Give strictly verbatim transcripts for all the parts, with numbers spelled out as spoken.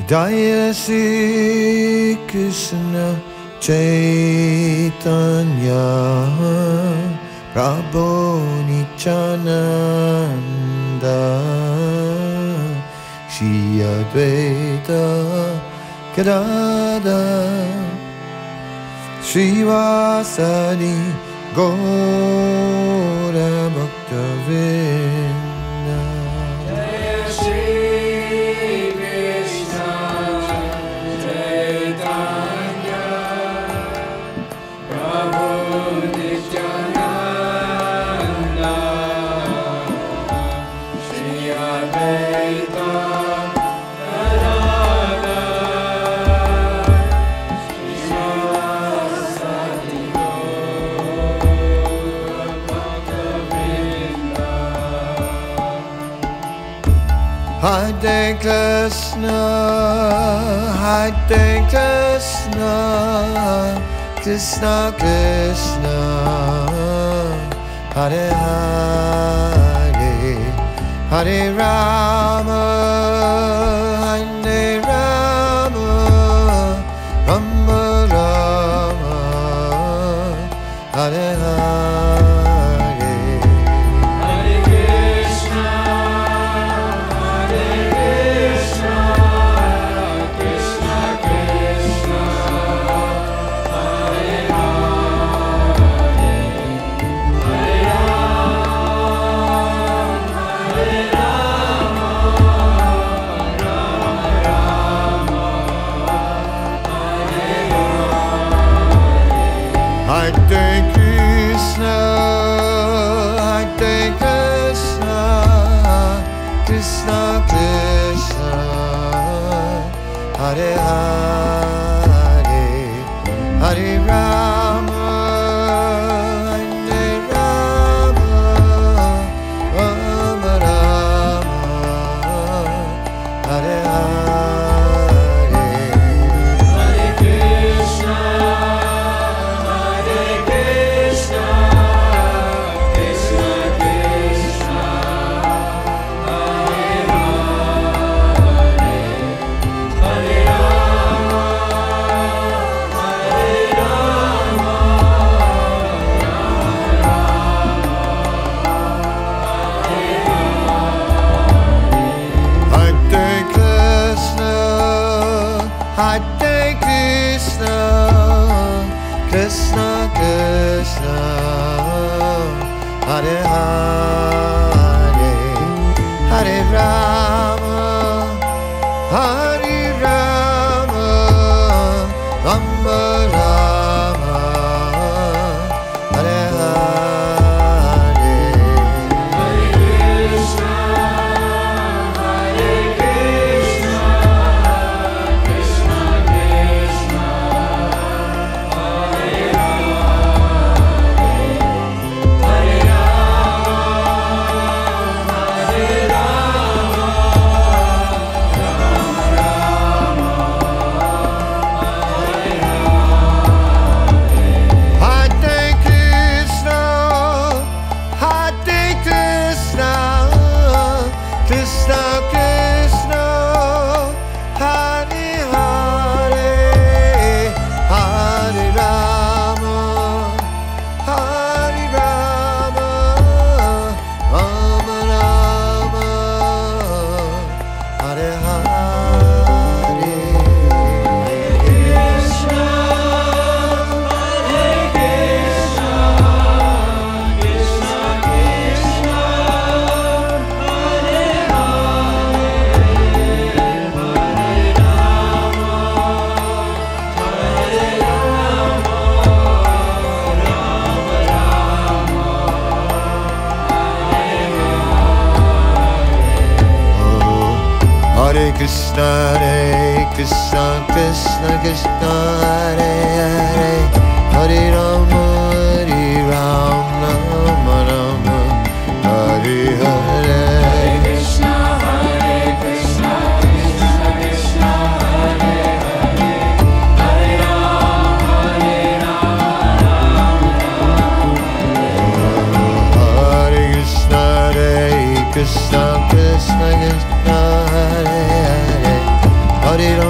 Jaya Sri Krishna Chaitanya Prabhu Nityananda Shri Advaita Gadadhar Srivasadi Gaura Bhaktavinda. Jaya Shri Krishna Chaitanya Prabhu Nityananda Shri Advaita Hare Krishna, Hare Krishna, Krishna Krishna, Hare Hare, Hare Rama, Hare Rama, Rama Rama, Hare Hare. Hare Krishna, Hare Krishna, Krishna Krishna, Hare Hare, Hare Rama, Hare Rama, Rama Rama, Hare Hare. Hare Krishna, Krishna Krishna, Hare Hare, Hare Rama, Hare Rama, Rama Rama, Hare Hare. Hare Krishna, Hare Krishna, Krishna Krishna, Hare Hare, Hare Rama, Hare Rama, Rama Rama, Hare Hare. Hare Krishna, Hare Krishna, Krishna Krishna, Hare Hare, Hare Rama, Hare Rama, Rama Rama, Hare Hare. Hare Krishna, Hare Krishna, Krishna Krishna, Hare Hare Krishna, Hare Krishna, Krishna Krishna, Hare Hare, Hare Rama, Hare Rama, Rama Rama, Hare Hare. Hare Krishna, Hare Krishna, Krishna Krishna, Hare Hare, Hare Rama, Hare Rama, Rama Rama, Hare Krishna, Hare Krishna, Krishna Krishna, Hare Hare, Hare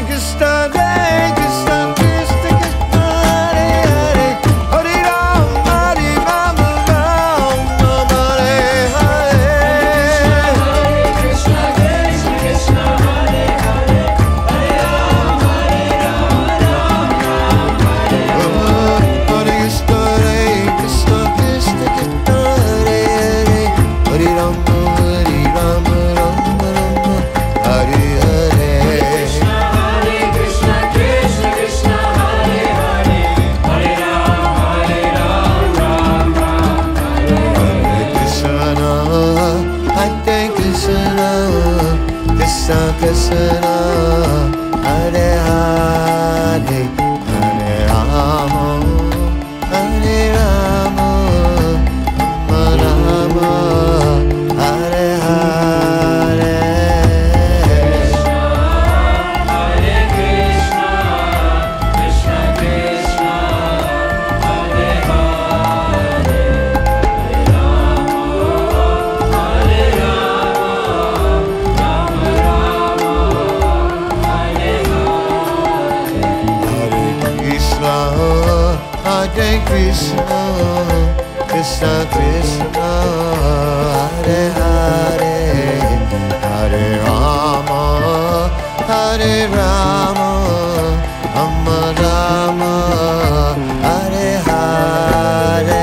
Krishna, Hare Krishna, Krishna Krishna, Hare Hare, Hare Ram, Hare Ram, Ram Ram, Hare Hare. Krishna, Krishna Krishna, Hare Hare, Hare Ram, Hare Ram, Ram Ram, Hare Hare Krishna, Hare Krishna, Krishna Krishna, Hare Hare, Hare Ram, Hare Ram, Ram Ram, Hare Hare. Krishna, Hare Krishna, Krishna Krishna, Hare Hare, Hare Ram, Hare Ram, Ram Ram, Hare Hare Krishna, Hare Krishna, Krishna Krishna, Hare Hare, Hare Rama, Hare Rama, Rama Rama, Hare Hare. Hare Krishna, Krishna Krishna, Hare Hare, Hare Rama, Hare Rama, Rama Rama, Hare Hare. Hare Krishna, Hare Krishna, Krishna Krishna, Hare Hare, Hare Rama, Hare Rama, Rama Rama, Hare Hare.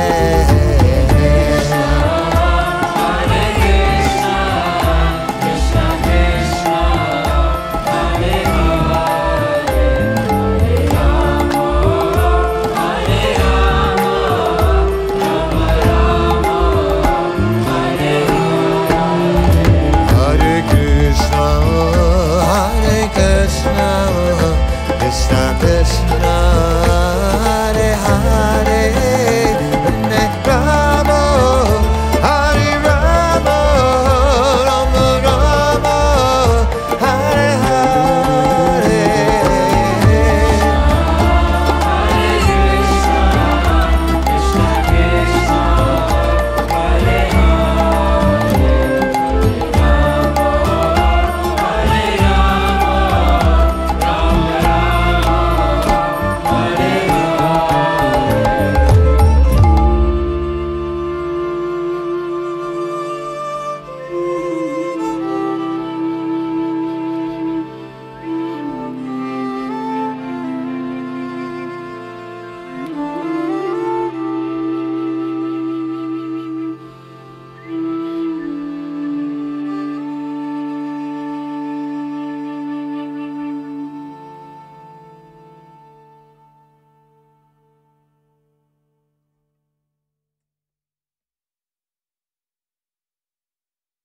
Hare Krishna, Krishna Krishna, Hare Hare, Hare Rama, Hare Rama, Rama Rama, Hare Hare. Hare Krishna, Hare Krishna, Krishna Krishna,